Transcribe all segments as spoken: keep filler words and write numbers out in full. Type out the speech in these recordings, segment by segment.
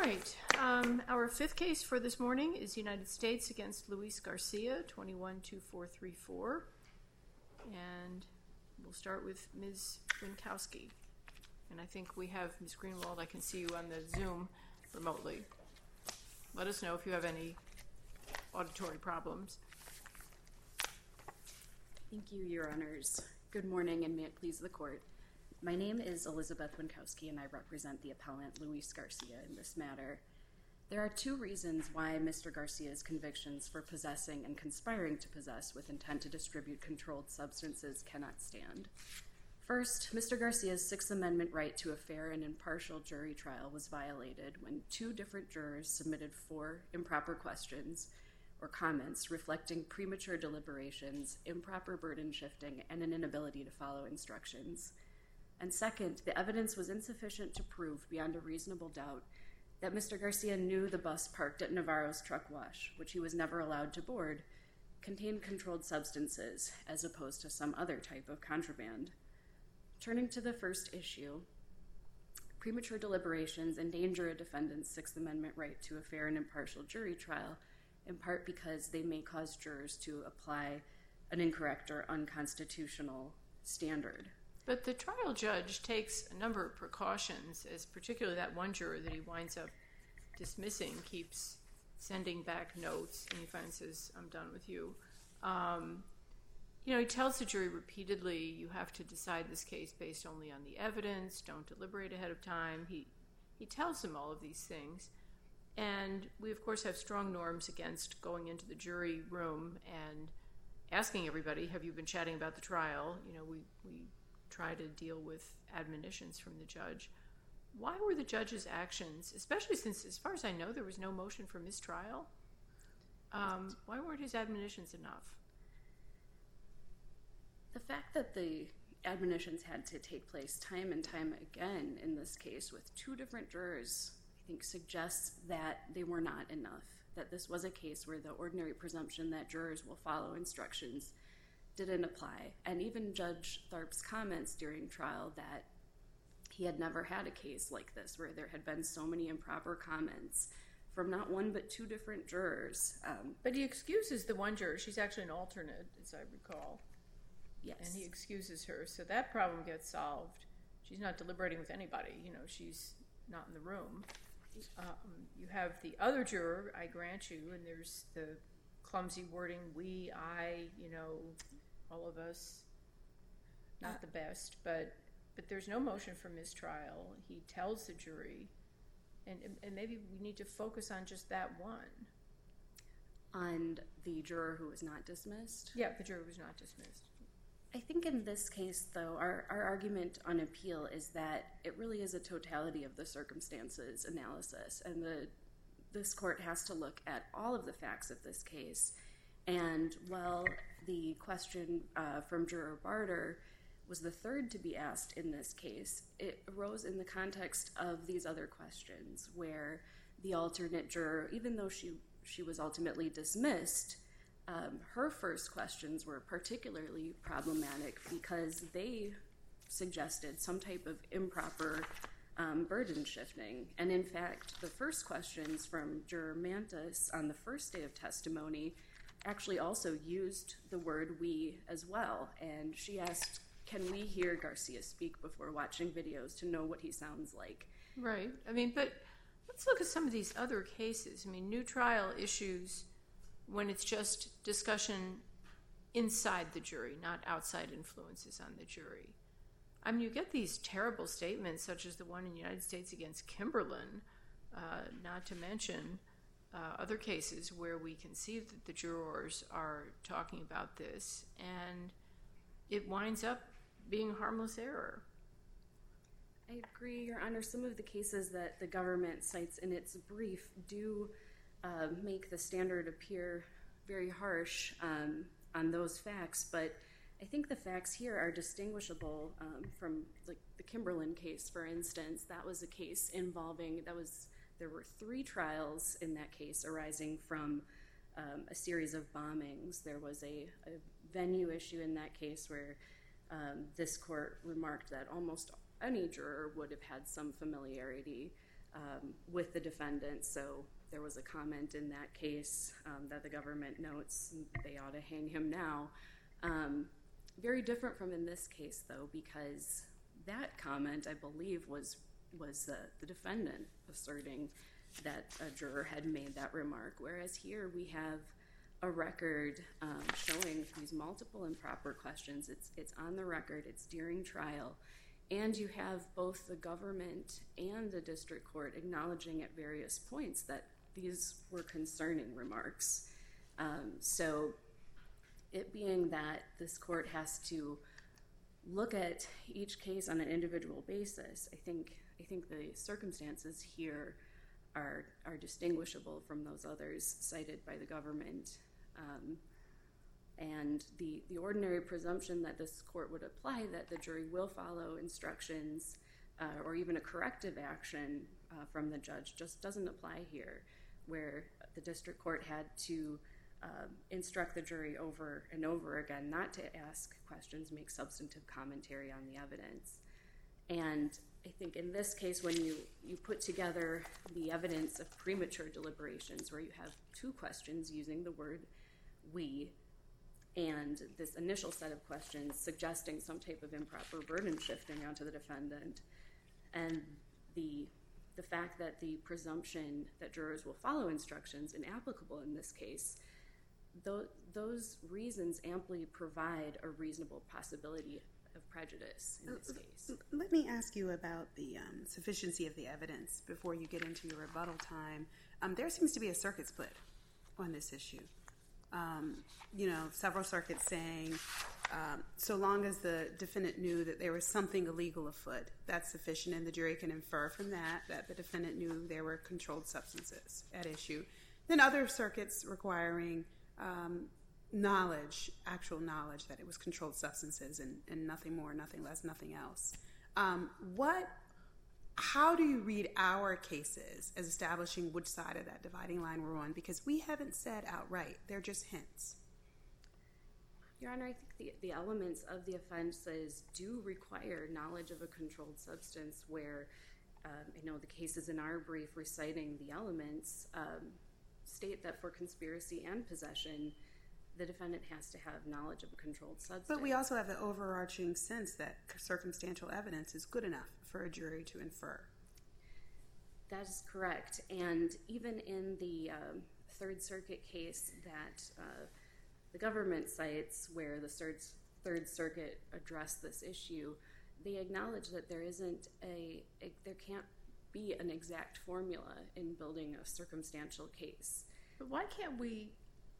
right, um, our fifth case for this morning is United States against Luis Garcia, twenty-one two four three four. And we'll start with Miz Winkowski. And I think we have Miz Greenwald. I can see you on the Zoom remotely. Let us know if you have any auditory problems. Thank you, Your Honors. Good morning, and may it please the Court. My name is Elizabeth Winkowski, and I represent the appellant Luis Garcia in this matter. There are two reasons why Mister Garcia's convictions for possessing and conspiring to possess with intent to distribute controlled substances cannot stand. First, Mister Garcia's Sixth Amendment right to a fair and impartial jury trial was violated when two different jurors submitted four improper questions or comments reflecting premature deliberations, improper burden shifting, and an inability to follow instructions. And second, the evidence was insufficient to prove beyond a reasonable doubt that Mister Garcia knew the bus parked at Navarro's truck wash, which he was never allowed to board, contained controlled substances as opposed to some other type of contraband. Turning to the first issue, premature deliberations endanger a defendant's Sixth Amendment right to a fair and impartial jury trial, in part because they may cause jurors to apply an incorrect or unconstitutional standard. But the trial judge takes a number of precautions, as particularly that one juror that he winds up dismissing keeps sending back notes, and he finally says, I'm done with you. Um, you know, he tells the jury repeatedly, you have to decide this case based only on the evidence, don't deliberate ahead of time. He, he tells them all of these things. And we, of course, have strong norms against going into the jury room and asking everybody, have you been chatting about the trial? You know, we... we try to deal with admonitions from the judge. Why were the judge's actions, especially since, as far as I know, there was no motion for mistrial, um, why weren't his admonitions enough? The fact that the admonitions had to take place time and time again in this case with two different jurors, I think suggests that they were not enough, that this was a case where the ordinary presumption that jurors will follow instructions didn't apply. And even Judge Tharp's comments during trial that he had never had a case like this where there had been so many improper comments from not one but two different jurors. Um, but he excuses the one juror. She's actually an alternate, as I recall. Yes. And he excuses her. So that problem gets solved. She's not deliberating with anybody. You know, she's not in the room. Um, you have the other juror, I grant you, and there's the clumsy wording, we, I, you know, all of us, not the best, but but there's no motion for mistrial. He tells the jury, and, and maybe we need to focus on just that one. On the juror who was not dismissed? Yeah, the juror was not dismissed. I think in this case, though, our, our argument on appeal is that it really is a totality of the circumstances analysis, and the this court has to look at all of the facts of this case. And while the question uh, from Juror Barter was the third to be asked in this case, it arose in the context of these other questions where the alternate juror, even though she, she was ultimately dismissed, um, her first questions were particularly problematic because they suggested some type of improper Um, burden shifting. And in fact, the first questions from Juror Mantis on the first day of testimony actually also used the word we as well. And she asked, can we hear Garcia speak before watching videos to know what he sounds like? Right. I mean, but let's look at some of these other cases. I mean, new trial issues when it's just discussion inside the jury, not outside influences on the jury. I mean, you get these terrible statements, such as the one in the United States against Kimberlin, uh, not to mention uh, other cases where we can see that the jurors are talking about this, and it winds up being harmless error. I agree, Your Honor. Some of the cases that the government cites in its brief do uh, make the standard appear very harsh um, on those facts, but I think the facts here are distinguishable um, from like the Kimberlin case, for instance. That was a case involving, that was, there were three trials in that case arising from um, a series of bombings. There was a, a venue issue in that case where um, this court remarked that almost any juror would have had some familiarity um, with the defendant. So there was a comment in that case um, that the government notes they ought to hang him now. Um, very different from in this case, though, because that comment, I believe, was was uh, the defendant asserting that a juror had made that remark, whereas here we have a record um, showing these multiple improper questions. It's it's on the record, it's during trial, and you have both the government and the district court acknowledging at various points that these were concerning remarks. Um, so it being that this court has to look at each case on an individual basis, I think I think the circumstances here are are distinguishable from those others cited by the government. Um, and the, the ordinary presumption that this court would apply that the jury will follow instructions uh, or even a corrective action uh, from the judge just doesn't apply here, where the district court had to uh, instruct the jury over and over again not to ask questions, make substantive commentary on the evidence. And I think in this case, when you, you put together the evidence of premature deliberations where you have two questions using the word we, and this initial set of questions suggesting some type of improper burden shifting onto the defendant, and the the fact that the presumption that jurors will follow instructions inapplicable in this case, th- those reasons amply provide a reasonable possibility of prejudice in this case. Let me ask you about the um, sufficiency of the evidence before you get into your rebuttal time. Um, there seems to be a circuit split on this issue. Um, you know, several circuits saying um, so long as the defendant knew that there was something illegal afoot, that's sufficient, and the jury can infer from that that the defendant knew there were controlled substances at issue. Then other circuits requiring um, knowledge, actual knowledge that it was controlled substances and, and nothing more, nothing less, nothing else. Um, what, how do you read our cases as establishing which side of that dividing line we're on? Because we haven't said outright. They're just hints. Your Honor, I think the, the elements of the offenses do require knowledge of a controlled substance where, um, I know the cases in our brief reciting the elements um, state that for conspiracy and possession, the defendant has to have knowledge of a controlled substance. But we also have the overarching sense that circumstantial evidence is good enough for a jury to infer. That is correct. And even in the um, Third Circuit case that uh, the government cites where the Third Circuit addressed this issue, they acknowledge that there isn't a, a there can't be an exact formula in building a circumstantial case. But why can't we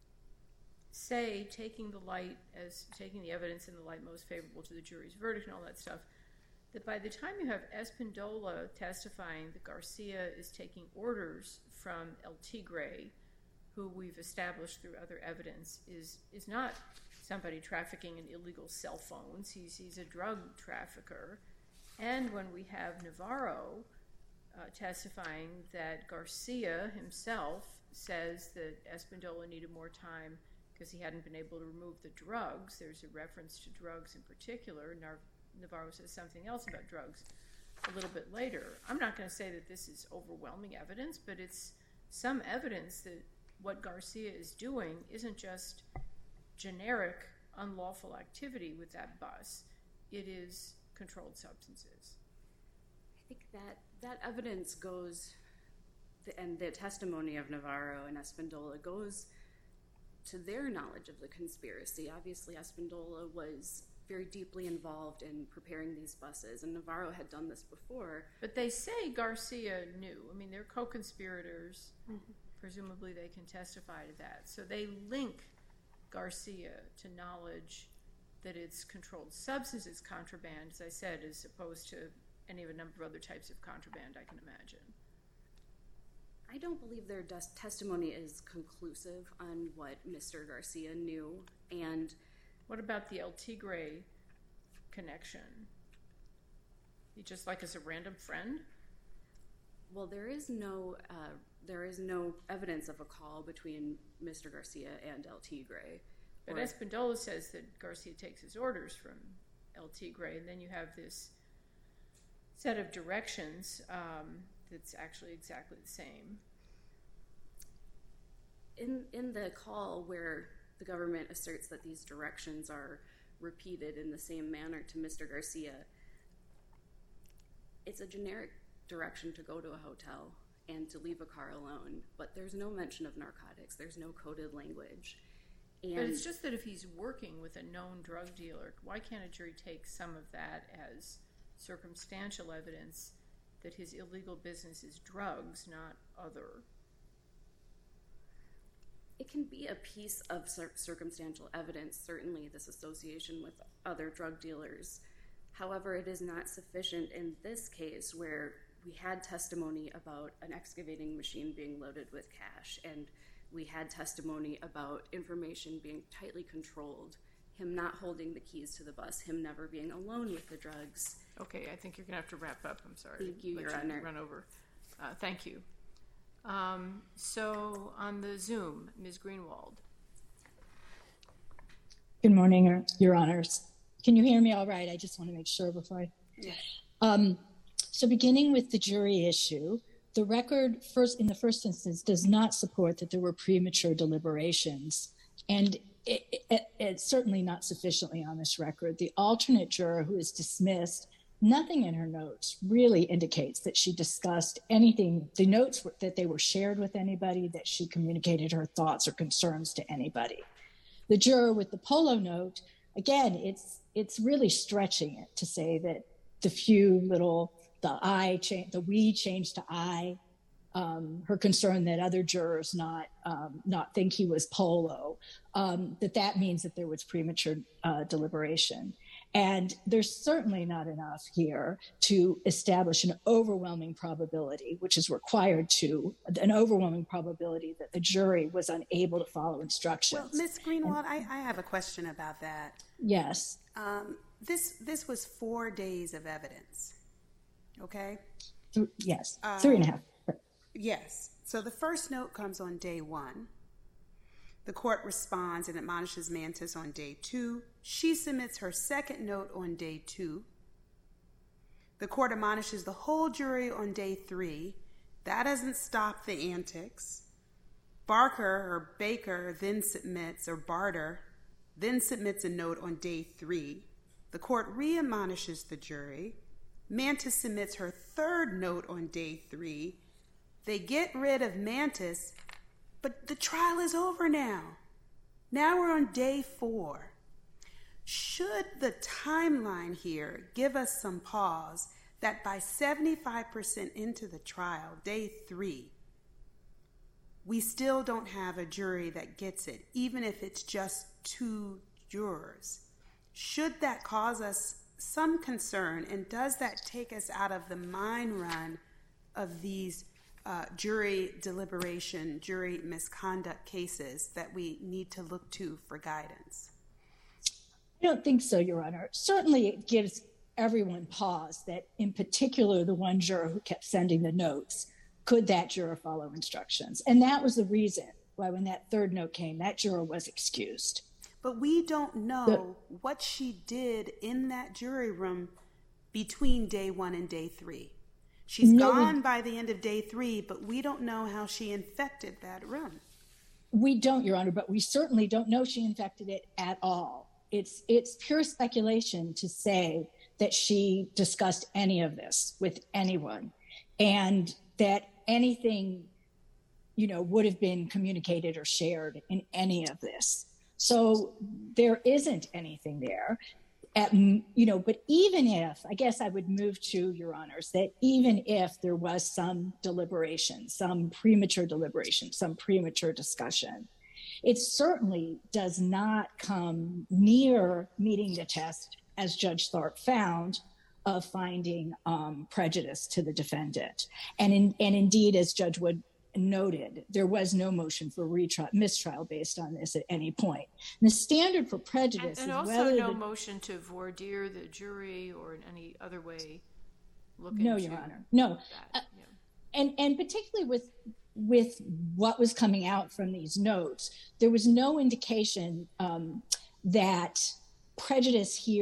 say, taking the light as taking the evidence in the light most favorable to the jury's verdict and all that stuff, that by the time you have Espindola testifying that Garcia is taking orders from El Tigre, who we've established through other evidence is is not somebody trafficking in illegal cell phones, he's, he's a drug trafficker, and when we have Navarro uh, testifying that Garcia himself says that Espindola needed more time because he hadn't been able to remove the drugs. There's a reference to drugs in particular. Navarro says something else about drugs a little bit later. I'm not going to say that this is overwhelming evidence, but it's some evidence that what Garcia is doing isn't just generic unlawful activity with that bus. It is controlled substances. I think that that evidence goes, and the testimony of Navarro and Espindola goes to their knowledge of the conspiracy. Obviously, Espindola was very deeply involved in preparing these buses, and Navarro had done this before. But they say Garcia knew. I mean, they're co-conspirators. Mm-hmm. Presumably they can testify to that. So they link Garcia to knowledge that it's controlled substances contraband, as I said, as opposed to any of a number of other types of contraband I can imagine. I don't believe their des- testimony is conclusive on what Mister Garcia knew. And what about the El Tigre connection? He just like as a random friend? Well, there is no uh, there is no evidence of a call between Mister Garcia and El Tigre. But or, Espindola says that Garcia takes his orders from El Tigre, and then you have this set of directions um, that's actually exactly the same. In, in the call where the government asserts that these directions are repeated in the same manner to Mister Garcia, it's a generic direction to go to a hotel and to leave a car alone, but there's no mention of narcotics. There's no coded language. And but it's just that if he's working with a known drug dealer, why can't a jury take some of that as circumstantial evidence that his illegal business is drugs, not other? It can be a piece of cir- circumstantial evidence, certainly this association with other drug dealers. However, it is not sufficient in this case where we had testimony about an excavating machine being loaded with cash, and we had testimony about information being tightly controlled, him not holding the keys to the bus, him never being alone with the drugs. Okay, I think you're going to have to wrap up. I'm sorry. Thank you, Let Your Honor. Run over. Uh, thank you. Um, so on the Zoom, Miz Greenwald. Good morning, Your Honors. Can you hear me all right? I just want to make sure before I... Yeah. Um, so beginning with the jury issue, the record first in the first instance does not support that there were premature deliberations, and it, it, it's certainly not sufficiently on this record. The alternate juror who is dismissed, nothing in her notes really indicates that she discussed anything, the notes were, that they were shared with anybody, that she communicated her thoughts or concerns to anybody. The juror with the polo note, again, it's it's really stretching it to say that the few little, the I, cha- the we changed to I, um, her concern that other jurors not um, not think he was polo, um, that that means that there was premature uh, deliberation. And there's certainly not enough here to establish an overwhelming probability, which is required to, an overwhelming probability that the jury was unable to follow instructions. Well, Miz Greenwald, and, I, I have a question about that. Yes. Um, this this was four days of evidence, okay? Th- yes, um, three and a half. Yes. So the first note comes on day one. The court responds and admonishes Mantis on day two. She submits her second note on day two. The court admonishes the whole jury on day three. That doesn't stop the antics. Barker or Baker then submits, or Barter, then submits a note on day three. The court re-admonishes the jury. Mantis submits her third note on day three. They get rid of Mantis, but the trial is over now. Now we're on day four. Should the timeline here give us some pause that by seventy-five percent into the trial, day three, we still don't have a jury that gets it, even if it's just two jurors? Should that cause us some concern, and does that take us out of the mind run of these Uh, jury deliberation, jury misconduct cases that we need to look to for guidance? I don't think so, Your Honor. Certainly it gives everyone pause that, in particular, the one juror who kept sending the notes, could that juror follow instructions? And that was the reason why when that third note came, that juror was excused. But we don't know the, what she did in that jury room between day one and day three. She's no, gone we, by the end of day three, but we don't know how she infected that room. We don't, Your Honor, but we certainly don't know she infected it at all. It's it's pure speculation to say that she discussed any of this with anyone, and that anything, you know, would have been communicated or shared in any of this. So there isn't anything there. At, you know, but even if, I guess I would move to, Your Honors, that even if there was some deliberation, some premature deliberation, some premature discussion, it certainly does not come near meeting the test, as Judge Tharp found, of finding um, prejudice to the defendant. And, in, and indeed, as Judge Wood noted, there was no motion for retrial, mistrial based on this at any point. And the standard for prejudice and, and is also whether no the, motion to voir dire the jury or in any other way look no, into Your Honor, no. that. Uh, yeah. and and particularly with with what was coming out from these notes, there was no indication um, that prejudice here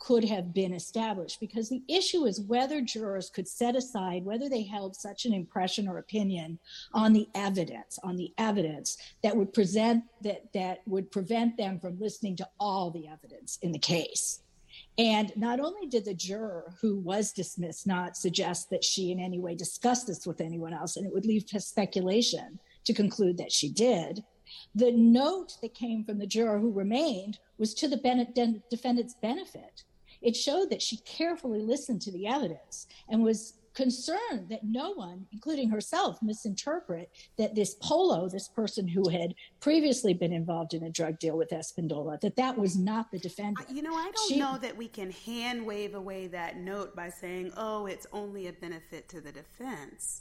could have been established, because the issue is whether jurors could set aside whether they held such an impression or opinion on the evidence, on the evidence that would present that that would prevent them from listening to all the evidence in the case. And not only did the juror who was dismissed not suggest that she in any way discussed this with anyone else, and it would leave to speculation to conclude that she did, the note that came from the juror who remained was to the ben- defendant's benefit. It showed that she carefully listened to the evidence and was concerned that no one, including herself, misinterpret that this Polo, this person who had previously been involved in a drug deal with Espindola, that that was not the defendant. You know, I don't she, know that we can hand wave away that note by saying, oh, it's only a benefit to the defense,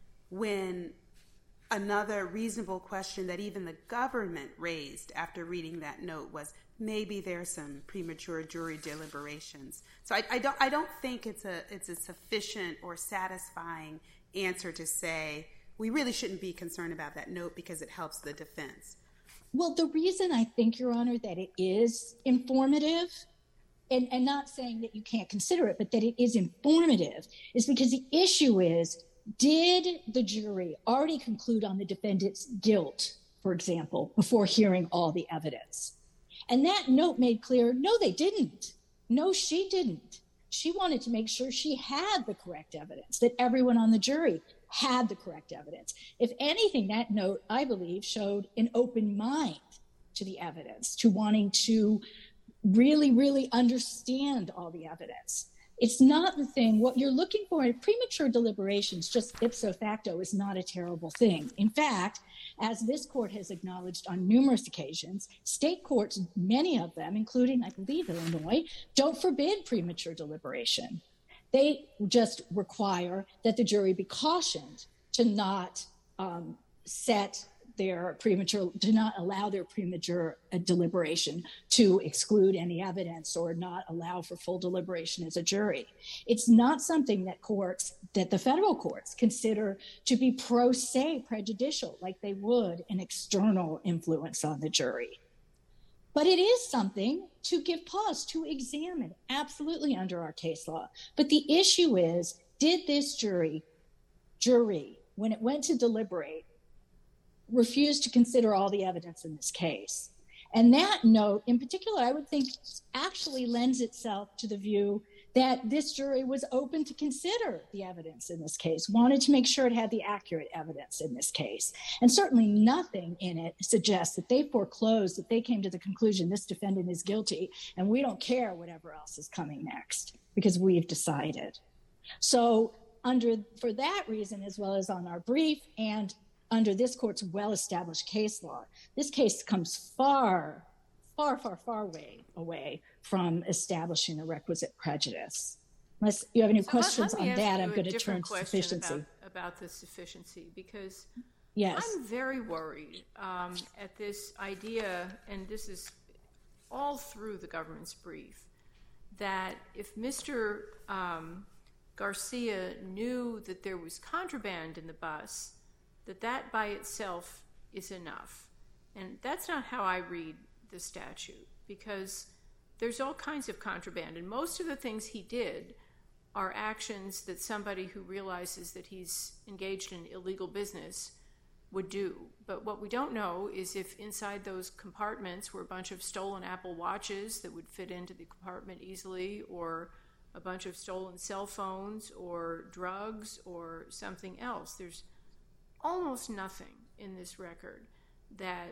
when another reasonable question that even the government raised after reading that note was, maybe there's some premature jury deliberations. So I, I don't I don't think it's a it's a sufficient or satisfying answer to say we really shouldn't be concerned about that note because it helps the defense. Well, the reason I think, Your Honor, that it is informative, and, and not saying that you can't consider it, but that it is informative, is because the issue is, did the jury already conclude on the defendant's guilt, for example, before hearing all the evidence? And that note made clear, no, they didn't. No, she didn't. She wanted to make sure she had the correct evidence, that everyone on the jury had the correct evidence. If anything, that note, I believe, showed an open mind to the evidence, to wanting to really, really understand all the evidence. It's not the thing, what you're looking for in premature deliberations, just ipso facto, is not a terrible thing. In fact, as this court has acknowledged on numerous occasions, state courts, many of them, including, I believe, Illinois, don't forbid premature deliberation. They just require that the jury be cautioned to not um, set their premature, to not allow their premature uh, deliberation to exclude any evidence or not allow for full deliberation as a jury. It's not something that courts, that the federal courts consider to be pro se prejudicial, like they would an external influence on the jury. But it is something to give pause, to examine, absolutely under our case law. But the issue is, did this jury, jury, when it went to deliberate, refused to consider all the evidence in this case? And that note in particular, I would think, actually lends itself to the view that this jury was open to consider the evidence in this case, wanted to make sure it had the accurate evidence in this case. And certainly nothing in it suggests that they foreclosed, that they came to the conclusion this defendant is guilty and we don't care whatever else is coming next because we've decided. So under, for that reason, as well as on our brief and under this court's well-established case law, this case comes far, far, far, far way away from establishing a requisite prejudice. Unless you have any so questions let, let on that, I'm going to turn to sufficiency. About, about the sufficiency, because yes. I'm very worried um, at this idea, and this is all through the government's brief, that if Mister Um, Garcia knew that there was contraband in the bus, that that by itself is enough. And that's not how I read the statute, because there's all kinds of contraband, and most of the things he did are actions that somebody who realizes that he's engaged in illegal business would do. But what we don't know is if inside those compartments were a bunch of stolen Apple Watches that would fit into the compartment easily, or a bunch of stolen cell phones, or drugs, or something else. There's almost nothing in this record that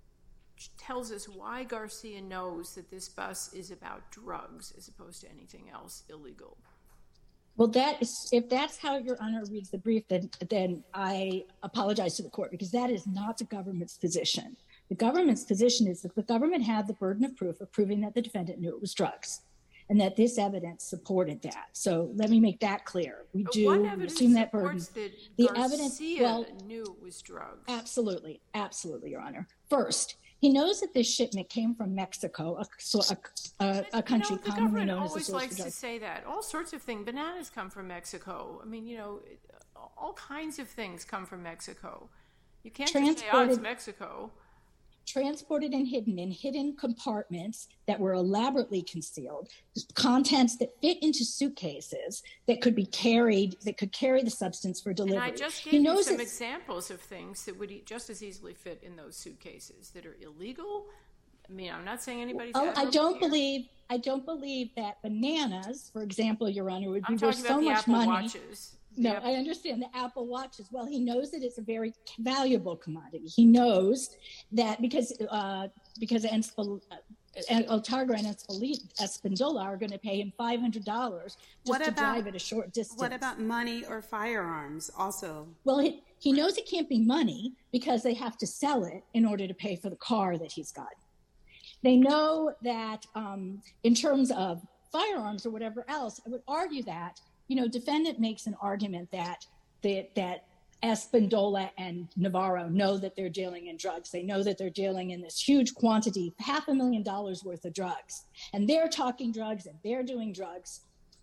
tells us why Garcia knows that this bus is about drugs as opposed to anything else illegal. Well, that is, if that's how Your Honor reads the brief, then, then I apologize to the court, because that is not the government's position. The government's position is that the government had the burden of proof of proving that the defendant knew it was drugs, and that this evidence supported that. So let me make that clear. We But do what evidence assume that burden. That the Garcia evidence, well, knew it was drugs? Absolutely, absolutely, Your Honor. First, he knows that this shipment came from Mexico, a, so a, a, a country you know, commonly known as always a source likes of to drugs. say that. All sorts of things. Bananas come from Mexico. I mean, you know, all kinds of things come from Mexico. You can't just say, oh, it's Mexico. transported and hidden in hidden compartments that were elaborately concealed, contents that fit into suitcases that could be carried, that could carry the substance for delivery. And I just gave he you knows some it's, examples of things that would just as easily fit in those suitcases that are illegal. I mean, I'm not saying anybody's. Oh, I don't here. believe. I don't believe that bananas, for example, Your Honor, would be I'm worth talking so about the much Apple money. Watches. No, Yep. I understand the Apple Watches. Well, he knows that it's a very valuable commodity. He knows that because uh, because Enspil, uh, Altarga and Espindola are going to pay him five hundred dollars just What to about- drive at a short distance. What about money or firearms also? Well, he, he knows it can't be money because they have to sell it in order to pay for the car that he's got. They know that um, in terms of firearms or whatever else, I would argue that, you know, defendant makes an argument that that, that Espindola and Navarro know that they're dealing in drugs. They know that they're dealing in this huge quantity, half a million dollars worth of drugs. And they're talking drugs and they're doing drugs.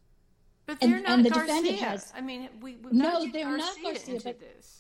But And- they're not and the Garcia. defendant has- I mean, we, we've No, got to get they're not Garcia Garcia, into but- this.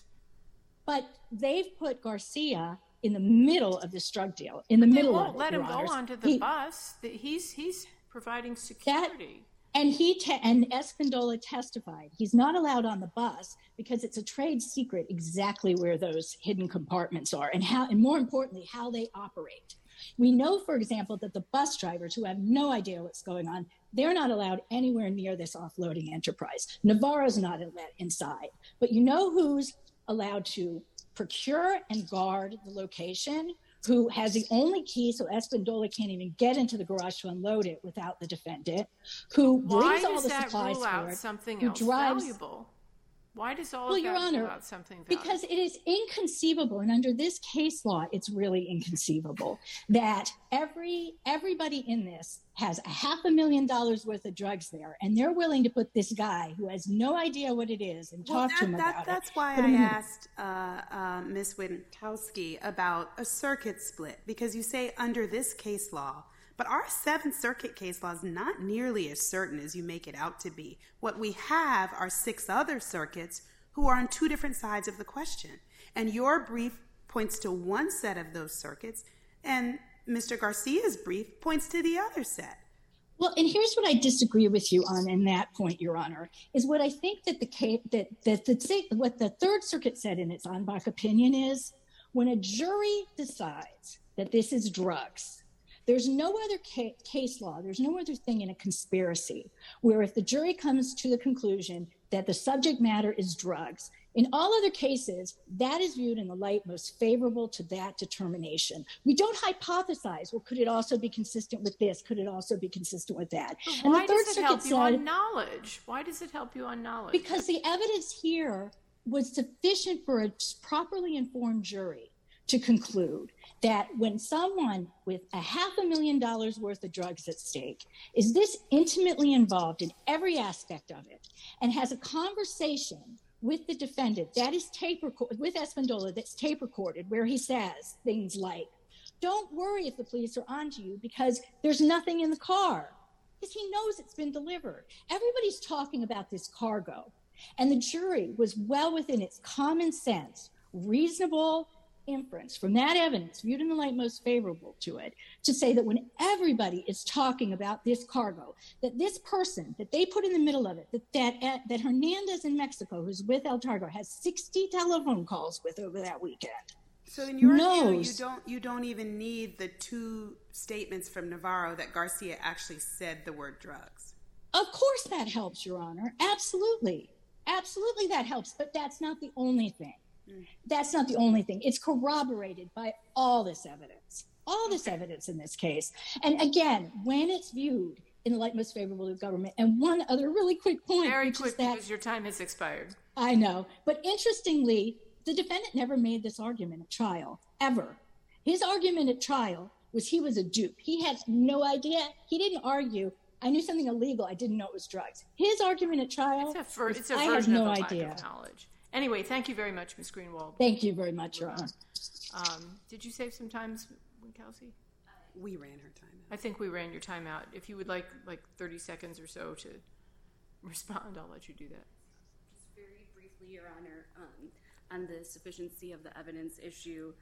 But they've put Garcia in the middle of this drug deal, in the They middle won't of it, let Your him go Honors. onto the He- bus. The- He's he's providing security. And he te- and Espindola testified he's not allowed on the bus because it's a trade secret exactly where those hidden compartments are and how, and more importantly, how they operate. We know, for example, that the bus drivers who have no idea what's going on, they're not allowed anywhere near this offloading enterprise. Navarro's not let inside. But you know who's allowed to procure and guard the location? Who has the only key, so Espindola can't even get into the garage to unload it without the defendant, who Why brings all does the that supplies rule for out it, something who else drives- valuable? Why does all Well, of Your that Honor, rule out something valuable? because it is inconceivable, and under this case law, it's really inconceivable that every everybody in this has a half a million dollars worth of drugs there, and they're willing to put this guy who has no idea what it is and Well, talk that, to him that, about that's it. why Put I him in- asked uh, uh, Miz Witkowski about a circuit split, because you say under this case law, but our Seventh Circuit case law is not nearly as certain as you make it out to be. What we have are six other circuits who are on two different sides of the question. And your brief points to one set of those circuits, and Mister Garcia's brief points to the other set. Well, and here's what I disagree with you on in that point, Your Honor, is what I think that the case, that that the what the Third Circuit said in its en banc opinion is when a jury decides that this is drugs, there's no other ca- case law, there's no other thing in a conspiracy where if the jury comes to the conclusion that the subject matter is drugs, in all other cases, that is viewed in the light most favorable to that determination. We don't hypothesize, well, could it also be consistent with this? Could it also be consistent with that? But And why the Third does it Circuit help you said, on knowledge? Why does it help you on knowledge? because the evidence here was sufficient for a properly informed jury to conclude that when someone with a half a million dollars worth of drugs at stake is this intimately involved in every aspect of it and has a conversation with the defendant that is tape recorded with Espindola that's tape recorded where he says things like, don't worry if the police are onto you because there's nothing in the car, because he knows it's been delivered. Everybody's talking about this cargo, and the jury was well within its common sense, reasonable inference from that evidence viewed in the light most favorable to it to say that when everybody is talking about this cargo, that this person that they put in the middle of it, that that, that Hernandez in Mexico, who's with El Targo, has sixty telephone calls with over that weekend. So in your view, you knows- don't you don't even need the two statements from Navarro that Garcia actually said the word drugs. Of course that helps, Your Honor. Absolutely. Absolutely that helps, but that's not the only thing. That's not the only thing. It's corroborated by all this evidence, all this evidence in this case. And again, when it's viewed in the light most favorable to the government, and one other really quick point, Very which quick is that, because your time has expired. I know, but interestingly, the defendant never made this argument at trial, ever. His argument at trial was he was a dupe. He had no idea. He didn't argue, I knew something illegal, I didn't know it was drugs. His argument at trial It's a, ver- was, it's a I version had no of a idea. lack of knowledge. Anyway, thank you very much, Miz Greenwald. Thank you very much, Your Honor. Um, did you save some time, Kelsey? We ran her time out. I think we ran your time out. If you would like like thirty seconds or so to respond, I'll let you do that. Just very briefly, Your Honor, um, on the sufficiency of the evidence issue,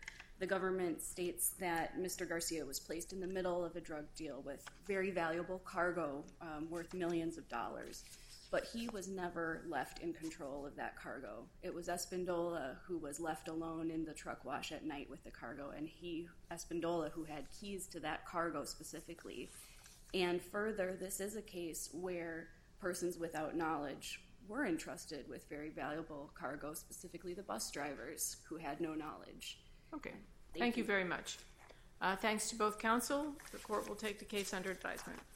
The government states that Mister Garcia was placed in the middle of a drug deal with very valuable cargo um, worth millions of dollars, but he was never left in control of that cargo. It was Espindola who was left alone in the truck wash at night with the cargo, and he, Espindola, who had keys to that cargo specifically. And further, this is a case where persons without knowledge were entrusted with very valuable cargo, specifically the bus drivers who had no knowledge. Okay. Thank Thank you you. very much. Uh, thanks to both counsel. The court will take the case under advisement.